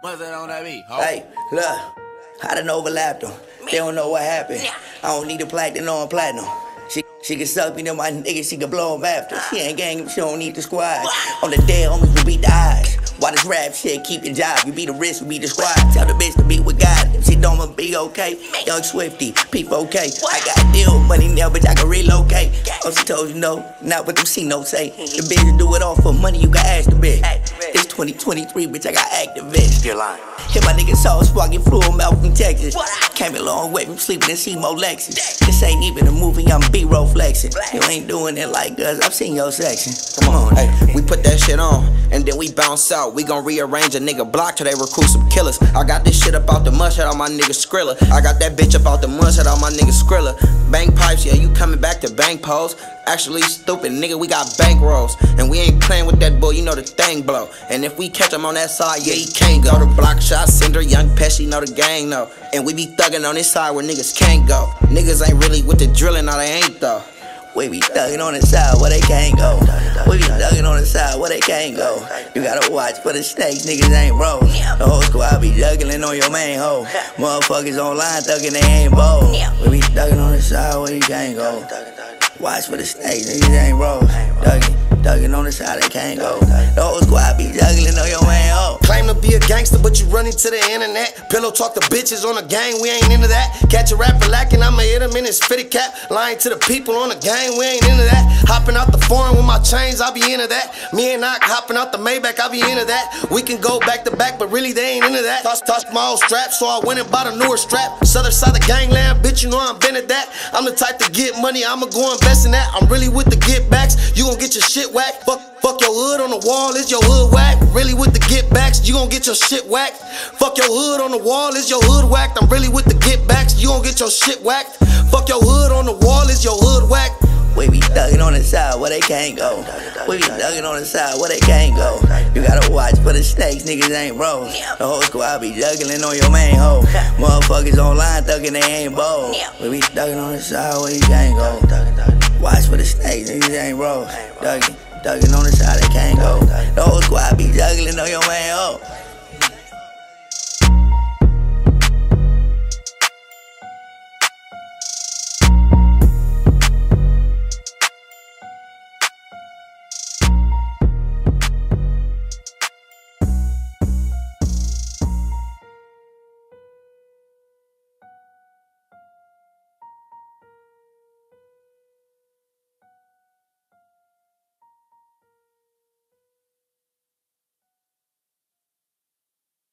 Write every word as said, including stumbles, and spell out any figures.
What's that on that beat? Ho? Hey, look, I done overlapped them. They don't know what happened. I don't need a plaque, they know I'm platinum. She, she can suck me, then my nigga, she can blow them after. She ain't gang, she don't need the squad. On the dead homies, we beat the odds. Why this rap shit keep your job? You be the risk, we be the squad. Tell the bitch to be with God. If she don't be okay, Young Swifty, peep okay. I got deal money now, bitch, I can relocate. Oh, she told you no, not what them C notes say. The bitch do it all for money, you can ask the bitch. It's twenty twenty-three, bitch, I got activists. You're lying. Hit my nigga Sauce, walking flew him out from Texas. Came a long way from sleeping in C-Mo Lexus. This ain't even a movie, I'm B-roll flexing. You ain't doing it like us, I've seen your section. Come on, hey, we put that shit on, and then we bounce out. We gon' rearrange a nigga block till they recruit some killers. I got this shit up out the mud, shout out my nigga Skrilla. I got that bitch up out the mud, shout out my nigga Skrilla. Bank pipes, yeah, you coming back to bank poles. Actually stupid, nigga, we got bank rolls. And we ain't playing with that boy, you know the thing blow. And if we catch him on that side, yeah, he can't go. The block shot, Cinder, Young Pesci, know the gang, no. And we be thugging on this side where niggas can't go. Niggas ain't really with the drilling, now they ain't though. We be thugging on the side where they can't go. We be thugging on the side where they can't go. You gotta watch for the snakes, niggas ain't bro. The whole squad be juggling on your main hoe. Motherfuckers online thugging, they ain't bold. We be thugging on the side where you can't go. Watch for the snakes, niggas ain't bro. Thugging, thugging on the side they can't go. The whole squad be juggling on your main hoe. Claim to be a gangster, but you running to the internet. Pillow talk to bitches on the gang, we ain't into that. Catch a rapper lacking, I'ma hit him in his fitted cap. Lying to the people on the gang, we ain't into that. Hopping out the foreign with my chains, I be into that. Me and Knock hopping out the Maybach, I be into that. We can go back to back, but really they ain't into that. Toss, toss my old strap, so I went and bought a newer strap. Southern side of gangland, bitch, you know I'm been at that. I'm the type to get money, I'ma go invest in that. I'm really with the get backs, you gon' get your shit whacked. Fuck, fuck your hood on the wall, is your hood whack? Really with the get backs, you gon' get your shit whacked. Fuck your hood on the wall, is your hood whacked? I'm really with the get backs, you gon' get your shit whacked. Fuck your hood on the wall, is your hood whacked? We be thugging on the side where they can't go. We be thugging on the side where they can't go. You gotta watch for the snakes, niggas ain't bro. The whole squad be juggling on your main hoe. Motherfuckers online thugging, they ain't bold. We be thugging on the side where you can't go. Watch for the snakes, niggas ain't bro. Thugging, thugging on the side they can't go. The whole squad be juggling on your main hoe.